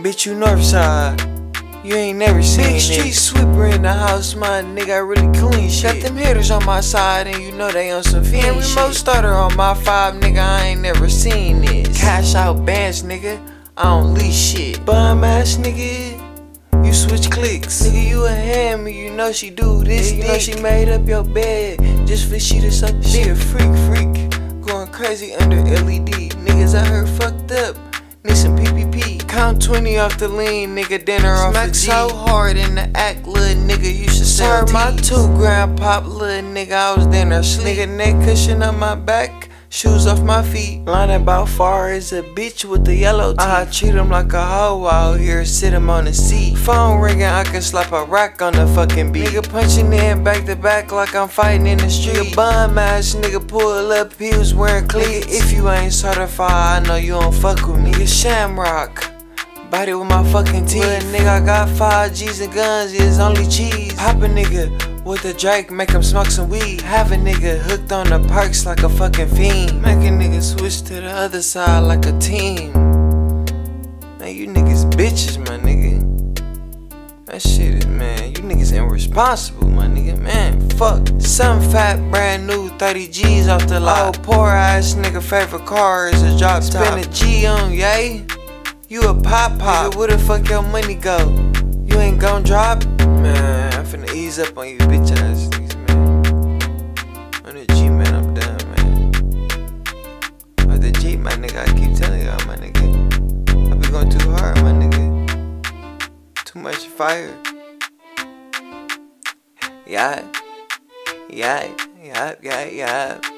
Bitch, you Northside. You ain't never seen Big street sweeper in the house, my nigga, I really clean shit. Got them hitters on my side and you know they on some fiend shit. Remote starter on my 5, nigga, I ain't never seen this. Cash out bands, nigga, I don't lease shit. Bum ass nigga, you switch clicks. Nigga, you a hammer, you know she do this. You know she made up your bed just for she to suck. She a freak, going crazy under LED. Niggas out here fucked up, need some PPP. Count 20 off the lean, nigga, dinner off the G. So hard in the act, little nigga, you should serve my 2 gram pop, little nigga, I was dinner sleep. Nigga, neck cushion on my back, shoes off my feet. Line about far as a bitch with the yellow teeth. I treat him like a hoe out here, sit him on the seat. Phone ringing, I can slap a rack on the fucking beat. Nigga punching in back to back like I'm fighting in the street. Nigga bum ass nigga pull up, he was wearing cleats. Nigga, if you ain't certified, I know you don't fuck with me. Nigga Shamrock, body with my fucking teeth. Little nigga, I got 5 G's and guns, it's only cheese. Pop a nigga with a Drake, make him smoke some weed. Have a nigga hooked on the perks like a fucking fiend. Make a nigga switch to the other side like a team. Man, you niggas bitches, my nigga. That shit is, man, you niggas irresponsible, my nigga, man, fuck. Some fat brand new 30 G's off the lot. Oh, poor ass nigga favorite car is a drop top. Spend a G on, yay? You a pop. Nigga, where the fuck your money go? You ain't gon' drop? Man, I'm finna ease up on you bitch ass niggas, man. On the G, man, I'm done, man. On the G, my nigga, I keep telling y'all, my nigga, I be going too hard, my nigga. Too much fire. Yeah.